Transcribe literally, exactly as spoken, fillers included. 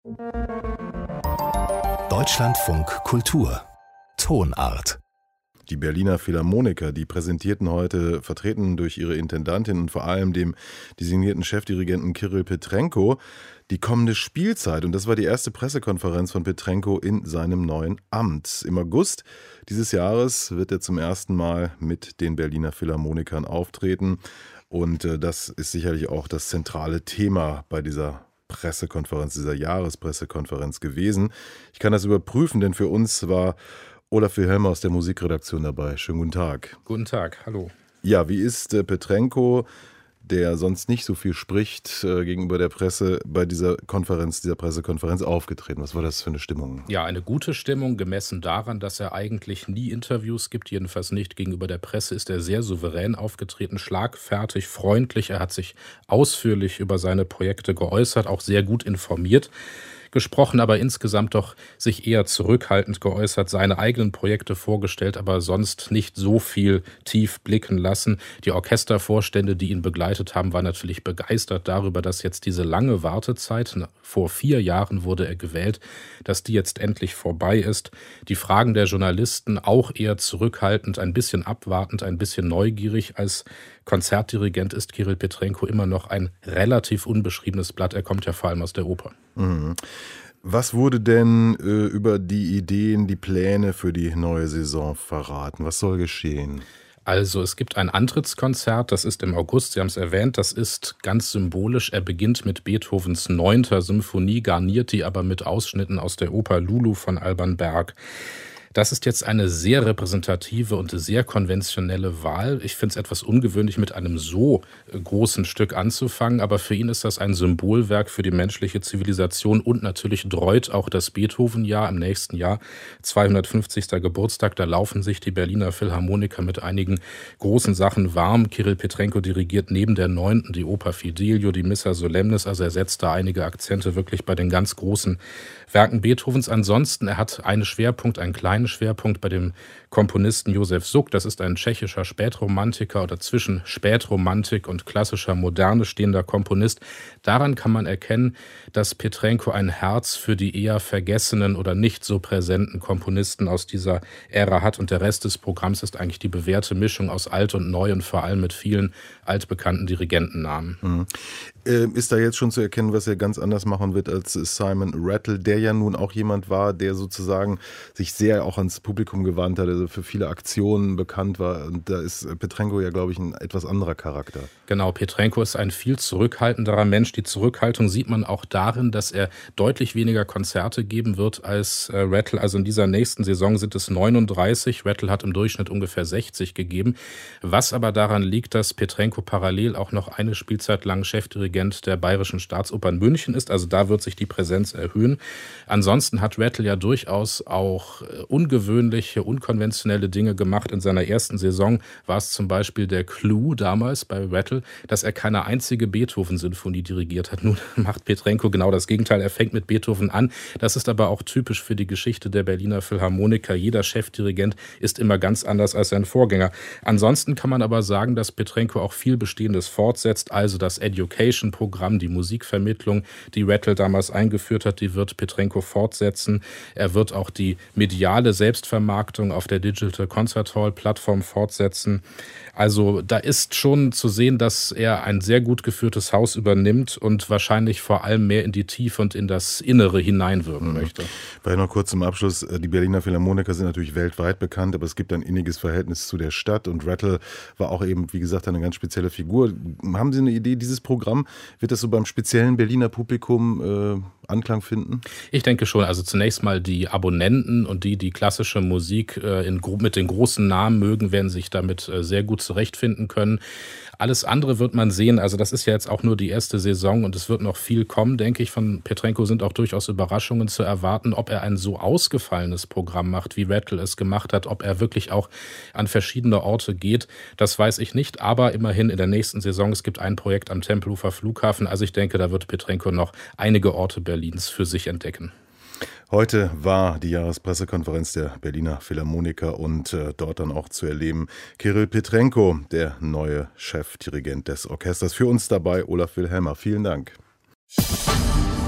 Deutschlandfunk Kultur Tonart. Die Berliner Philharmoniker, die präsentierten heute, vertreten durch ihre Intendantin und vor allem dem designierten Chefdirigenten Kirill Petrenko, die kommende Spielzeit. Und das war die erste Pressekonferenz von Petrenko in seinem neuen Amt. Im August dieses Jahres wird er zum ersten Mal mit den Berliner Philharmonikern auftreten. Und das ist sicherlich auch das zentrale Thema bei dieser Pressekonferenz, dieser Jahrespressekonferenz gewesen. Ich kann das überprüfen, denn für uns war Olaf Wilhelm aus der Musikredaktion dabei. Schönen guten Tag. Guten Tag, hallo. Ja, wie ist äh, Petrenko, der sonst nicht so viel spricht äh, gegenüber der Presse, bei dieser Konferenz, dieser Pressekonferenz aufgetreten? Was war das für eine Stimmung? Ja, eine gute Stimmung, gemessen daran, dass er eigentlich nie Interviews gibt, jedenfalls nicht gegenüber der Presse, ist er sehr souverän aufgetreten, schlagfertig, freundlich. Er hat sich ausführlich über seine Projekte geäußert, auch sehr gut informiert gesprochen, aber insgesamt doch sich eher zurückhaltend geäußert, seine eigenen Projekte vorgestellt, aber sonst nicht so viel tief blicken lassen. Die Orchestervorstände, die ihn begleitet haben, waren natürlich begeistert darüber, dass jetzt diese lange Wartezeit, vor vier Jahren wurde er gewählt, dass die jetzt endlich vorbei ist. Die Fragen der Journalisten auch eher zurückhaltend, ein bisschen abwartend, ein bisschen neugierig. Als Konzertdirigent ist Kirill Petrenko immer noch ein relativ unbeschriebenes Blatt. Er kommt ja vor allem aus der Oper. Mhm. Was wurde denn äh, über die Ideen, die Pläne für die neue Saison verraten? Was soll geschehen? Also es gibt ein Antrittskonzert, das ist im August, Sie haben es erwähnt, das ist ganz symbolisch. Er beginnt mit Beethovens neunter Symphonie, garniert die aber mit Ausschnitten aus der Oper Lulu von Alban Berg. Das ist jetzt eine sehr repräsentative und sehr konventionelle Wahl. Ich finde es etwas ungewöhnlich, mit einem so großen Stück anzufangen, aber für ihn ist das ein Symbolwerk für die menschliche Zivilisation und natürlich dreut auch das Beethoven-Jahr im nächsten Jahr, zweihundertfünfzigster Geburtstag. Da laufen sich die Berliner Philharmoniker mit einigen großen Sachen warm. Kirill Petrenko dirigiert neben der neunten die Oper Fidelio, die Missa Solemnis, also er setzt da einige Akzente wirklich bei den ganz großen Werken Beethovens. Ansonsten, er hat einen Schwerpunkt, einen kleinen Schwerpunkt bei dem Komponisten Josef Suk. Das ist ein tschechischer Spätromantiker oder zwischen Spätromantik und klassischer Moderne stehender Komponist. Daran kann man erkennen, dass Petrenko ein Herz für die eher vergessenen oder nicht so präsenten Komponisten aus dieser Ära hat. Und der Rest des Programms ist eigentlich die bewährte Mischung aus alt und neu und vor allem mit vielen altbekannten Dirigentennamen. Mhm. Äh, ist da jetzt schon zu erkennen, was er ganz anders machen wird als Simon Rattle, der ja nun auch jemand war, der sozusagen sich sehr auch ans Publikum gewandt hat, also für viele Aktionen bekannt war. Und da ist Petrenko ja, glaube ich, ein etwas anderer Charakter. Genau, Petrenko ist ein viel zurückhaltenderer Mensch. Die Zurückhaltung sieht man auch darin, dass er deutlich weniger Konzerte geben wird als äh, Rattle. Also in dieser nächsten Saison sind es neununddreißig. Rattle hat im Durchschnitt ungefähr sechzig gegeben. Was aber daran liegt, dass Petrenko parallel auch noch eine Spielzeit lang Chefdirigent der Bayerischen Staatsoper in München ist. Also da wird sich die Präsenz erhöhen. Ansonsten hat Rattle ja durchaus auch ungewöhnliche, unkonventionelle Dinge gemacht. In seiner ersten Saison war es zum Beispiel der Clou damals bei Rattle, dass er keine einzige Beethoven-Sinfonie dirigiert hat. Nun macht Petrenko genau das Gegenteil. Er fängt mit Beethoven an. Das ist aber auch typisch für die Geschichte der Berliner Philharmoniker. Jeder Chefdirigent ist immer ganz anders als sein Vorgänger. Ansonsten kann man aber sagen, dass Petrenko auch viel Bestehendes fortsetzt. Also das Education-Programm, die Musikvermittlung, die Rattle damals eingeführt hat, die wird Petrenko fortsetzen. Er wird auch die mediale Selbstvermarktung auf der Digital Concert Hall Plattform fortsetzen. Also da ist schon zu sehen, dass er ein sehr gut geführtes Haus übernimmt und wahrscheinlich vor allem mehr in die Tiefe und in das Innere hineinwirken mhm. möchte. Vielleicht noch kurz zum Abschluss. Die Berliner Philharmoniker sind natürlich weltweit bekannt, aber es gibt ein inniges Verhältnis zu der Stadt und Rattle war auch eben, wie gesagt, eine ganz spezielle Figur. Haben Sie eine Idee, dieses Programm, wird das so beim speziellen Berliner Publikum äh, Anklang finden? Ich denke schon. Also zunächst mal die Abonnenten und die, die klassische Musik äh, in, mit den großen Namen mögen, werden sich damit äh, sehr gut zurechtfinden können. Alles andere wird man sehen. Also das ist ja jetzt auch nur die erste Saison und es wird noch viel kommen, denke ich. Von Petrenko sind auch durchaus Überraschungen zu erwarten. Ob er ein so ausgefallenes Programm macht, wie Rattle es gemacht hat, ob er wirklich auch an verschiedene Orte geht, das weiß ich nicht. Aber immerhin in der nächsten Saison, es gibt ein Projekt am Tempelhofer Flughafen. Also ich denke, da wird Petrenko noch einige Orte Berlins für sich entdecken. Heute war die Jahrespressekonferenz der Berliner Philharmoniker und äh, dort dann auch zu erleben Kirill Petrenko, der neue Chefdirigent des Orchesters. Für uns dabei Olaf Wilhelmer. Vielen Dank.